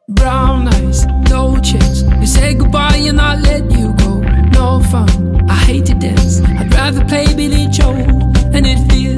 Brown eyes, no chance. You say goodbye and I let you go. No fun, I hate to dance. I'd rather play Billy Joe. And it feels